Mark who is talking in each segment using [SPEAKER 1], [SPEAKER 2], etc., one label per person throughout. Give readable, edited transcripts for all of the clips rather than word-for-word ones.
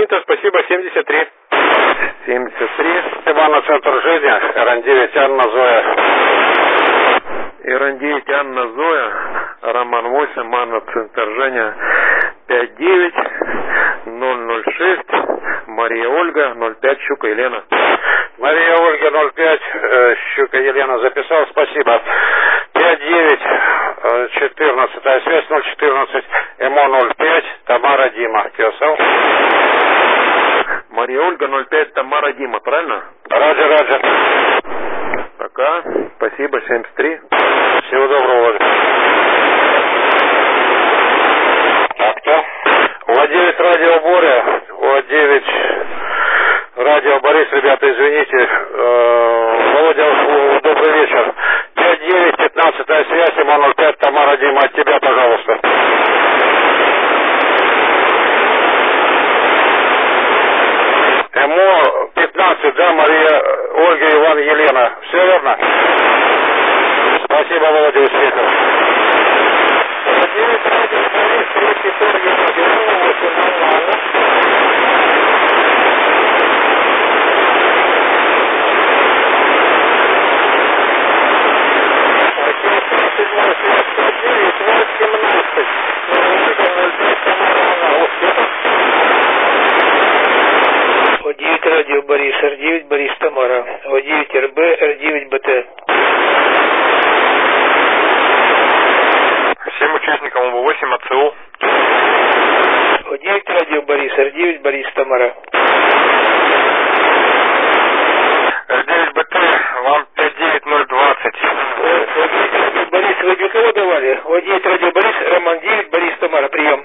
[SPEAKER 1] Спасибо, 73.
[SPEAKER 2] 73.
[SPEAKER 1] Ивана, центр жизни, РН-9, Анна, Зоя.
[SPEAKER 2] РН-9, Анна, Зоя. Роман 8, Анна, центр Женя. 59 006. Мария Ольга, 05, Щука Елена.
[SPEAKER 1] Мария Ольга, 05, Щука Елена, записал, спасибо. 59 14 связь, 014, МО 05, Тамара, Дима. Киосал.
[SPEAKER 2] Мария Ольга, 05, Тамара, Дима, правильно?
[SPEAKER 1] Раджа.
[SPEAKER 2] Пока. Спасибо, 73.
[SPEAKER 1] Всего доброго, Володя. А кто? Владелец радио Боря, Владелец радио Борис, ребята, извините. Володя, добрый вечер. 59 15 связь, МО 05, Тамара, Дима, от тебя, пожалуйста. МО 15, да, Мария, Ольга, Иван, Елена. Все верно? Спасибо, Володя, успехов.
[SPEAKER 3] О9 радио Борис, Р9 Борис Тамара, О9 РБ, Р9 БТ.
[SPEAKER 2] Всем участникам ОБ-8 АЦУ.
[SPEAKER 3] О9 радио Борис, Р9 Борис Тамара.
[SPEAKER 2] Р9 БТ, вам 59020.
[SPEAKER 3] Борис, вы для кого давали? О9 радио Борис, Роман 9, Борис Тамара, прием.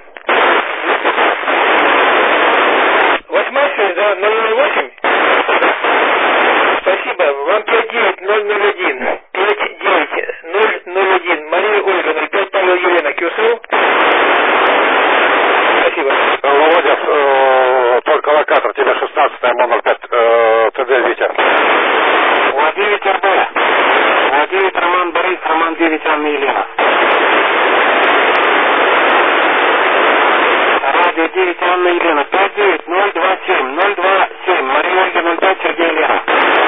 [SPEAKER 3] 8 связь, да, 008? Спасибо, вам 59001, 59001, Мария Ольга, 05, Павел Елена, КСУ. Спасибо.
[SPEAKER 1] Володя, только локатор, тебе 16 МО 05, ТД Витя.
[SPEAKER 4] Владимир РБ, Владимир Роман Борис, Роман 9, Анна Елена. Радио 9, Анна Елена, 59027, 027, Мария Ольга, 05, Сергей Елена.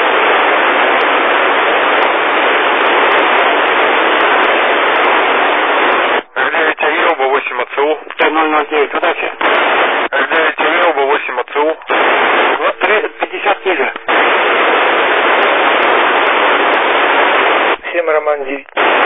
[SPEAKER 2] Р9 АЕ, ОБ-8 АЦУ.
[SPEAKER 4] 009, удачи.
[SPEAKER 2] Р9 АЕ, ОБ-8 АЦУ.
[SPEAKER 4] 50 ниже.
[SPEAKER 3] Всем Роман 9.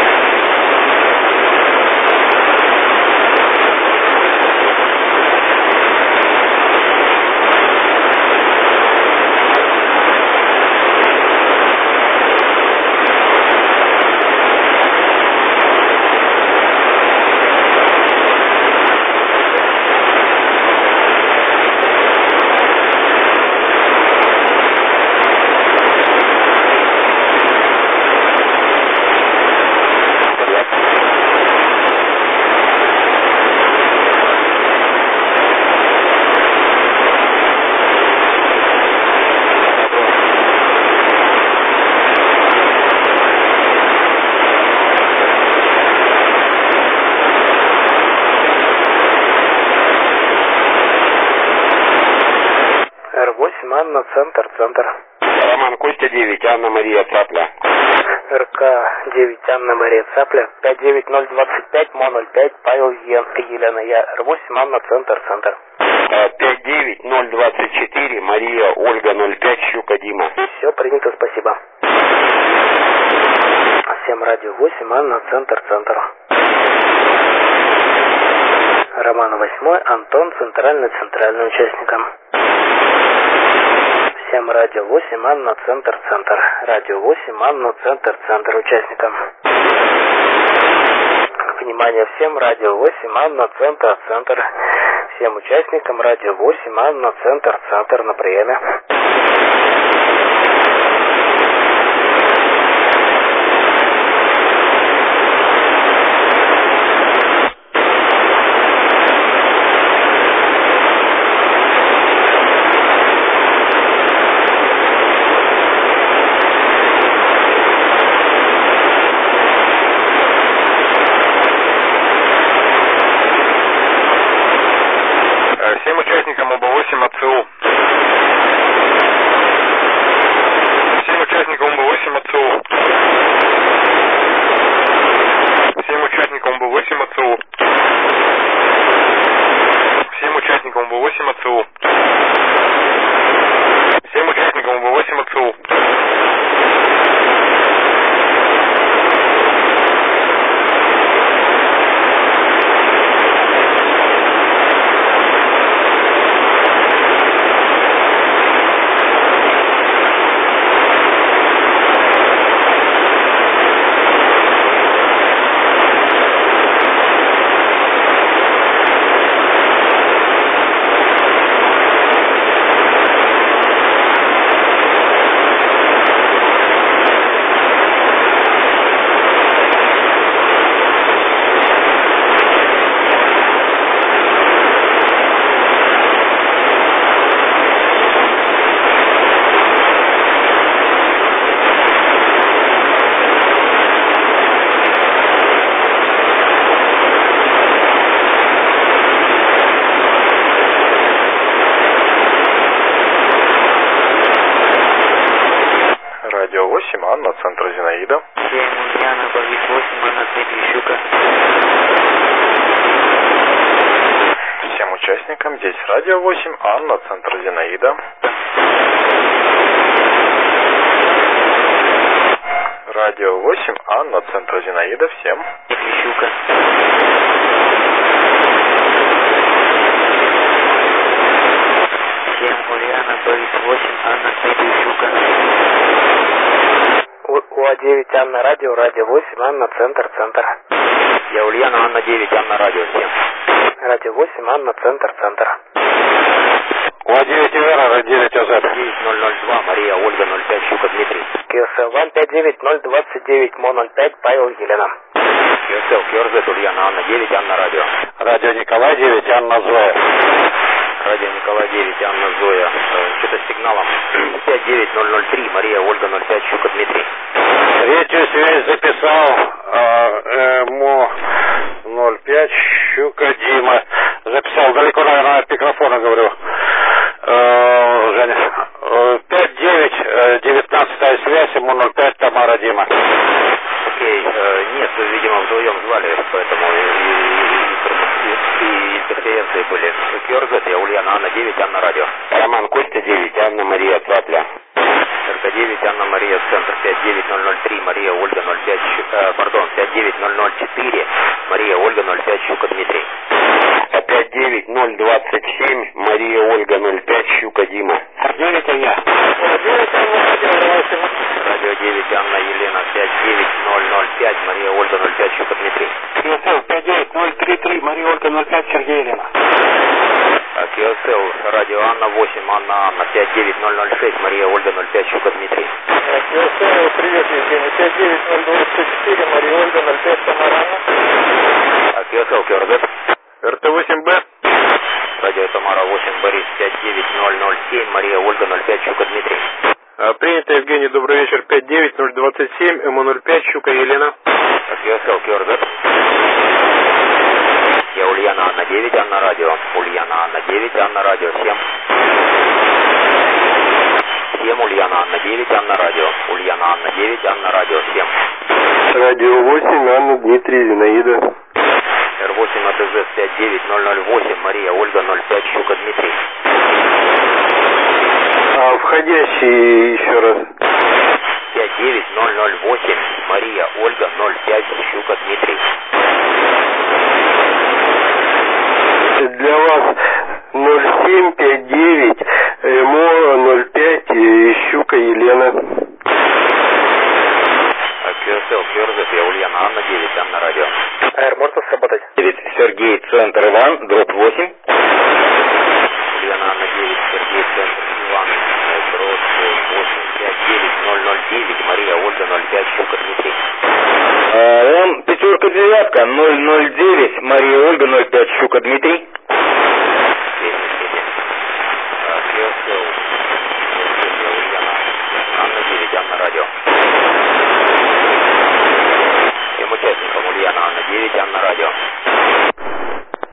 [SPEAKER 4] Р8, Анна, центр.
[SPEAKER 1] Роман Костя 9, Анна Мария Цапля.
[SPEAKER 4] РК9, Анна Мария Цапля, 59025, МО 05, Павел Елена, я Р8, Анна, центр.
[SPEAKER 1] 59024, Мария Ольга, 05, Щука Дима.
[SPEAKER 4] Все принято, спасибо. Всем радио 8, Анна, центр. Роман 8, Антон, центральный участникам. Всем радио 8, Анна, центр. Радио 8, Анна, центр участникам. Внимание всем, радио 8, Анна, центр. Всем участникам радио 8, Анна, центр на приеме.
[SPEAKER 2] Всем участникам ОБ-8 8 АЦУ. Всем участникам Б8 АЦУ. Всем участникам Б8 АЦУ. Всем участникам Б8 АЦУ. Всем участникам Б8 АЦУ. Радио 8, Анна, центр Зинаида.
[SPEAKER 4] 7, Ульяна, Борис 8, Анна, Дмитрий, Щука.
[SPEAKER 2] Всем участникам здесь Радио 8, Анна, центр Зинаида. Радио 8, Анна, центр Зинаида, всем.
[SPEAKER 4] Щука. Ульяна, Борис 8, Анна, Дмитрий, Щука. УА-9, Анна, радио, радио 8, Анна, центр.
[SPEAKER 3] Я Ульяна, Анна 9, Анна радио, всем.
[SPEAKER 4] Радио 8, Анна, центр.
[SPEAKER 1] УА-9 Ивера, 9 АЗ.
[SPEAKER 3] 9002, Мария, Ольга, 05, Щука, Дмитрий.
[SPEAKER 4] КСЛ 159029, МО-05, Павел, Елена.
[SPEAKER 3] КСЛ, КРЗ, Ульяна, Анна 9, Анна радио.
[SPEAKER 1] Радио Николай 9, Анна Зоя.
[SPEAKER 3] Радио Николай 9, Анна Зоя. Что-то с сигналом 59003, Мария, Ольга, 05, Щука, Дмитрий.
[SPEAKER 1] Третью связь записал МО-05, Щука, Дима. Записал далеко, наверное, от микрофона, говорю. Женя. 5-9, 19-я связь, МО-05, Тамара, Дима.
[SPEAKER 3] Окей, нет, видимо, вдвоем звали, поэтому и интерференции были. КРЗ, я Ульяна, Анна 9, Анна радио.
[SPEAKER 1] Роман Костя 9, Анна Мария Цапля.
[SPEAKER 3] РК 9, Анна Мария, центр 59003, Мария, Ольга, 05, 59004, Мария, Ольга, 05, Щука, Дмитрий.
[SPEAKER 1] 59027, Мария, Ольга, 05, Щука, Дима. 9 я. 9 Анна,
[SPEAKER 3] Радио 9, Анна, Елена, 59005, Мария, Ольга, 05, Щука, Дмитрий.
[SPEAKER 1] КСЛ 59033, Мария, Ольга, 05, Сергей, Елена.
[SPEAKER 3] КСЛ, радио Анна 8, Анна 59006, Мария, Ольга, 05, Щука, Дмитрий.
[SPEAKER 2] КСЛ, привет, Евгений, 59024, Мария, Ольга, 05, Тамара, Анна.
[SPEAKER 3] КСЛ, КРЗ.
[SPEAKER 2] РТ-8Б.
[SPEAKER 3] Радио Тамара 8, Борис, 59007, Мария, Ольга, 05, Щука, Дмитрий.
[SPEAKER 2] Принято, Евгений, добрый вечер, 59027, МО-05, Щука, Елена.
[SPEAKER 3] КСЛ, КРЗ. Я Ульяна, Анна 9, Анна радио. Ульяна, Анна 9, Анна радио, всем. Всем Ульяна, Анна 9, Анна радио. Ульяна, Анна 9, Анна радио, всем.
[SPEAKER 2] Радио 8, Анна, Дмитрий, Зинаида.
[SPEAKER 3] Р8 АТЗ 59008, Мария, Ольга, 05, Щука, Дмитрий.
[SPEAKER 2] А входящий еще раз.
[SPEAKER 3] 59008, Мария, Ольга, 05, Щука, Дмитрий.
[SPEAKER 2] Для вас 0759, МО-05, Щука, Елена.
[SPEAKER 3] КСЛ, КРЗ, я Ульяна, Анна 9, Анна радио.
[SPEAKER 4] Можно сработать?
[SPEAKER 1] Сергей, центр Иван, дробь 8.
[SPEAKER 3] Ульяна, Анна 9, Сергей, центр Иван, дробь 8, 59009, Мария, Ольга, 05, Щука, Дмитрий.
[SPEAKER 1] Он 5-9, 009, Мария, Ольга, 05, Щука, Дмитрий.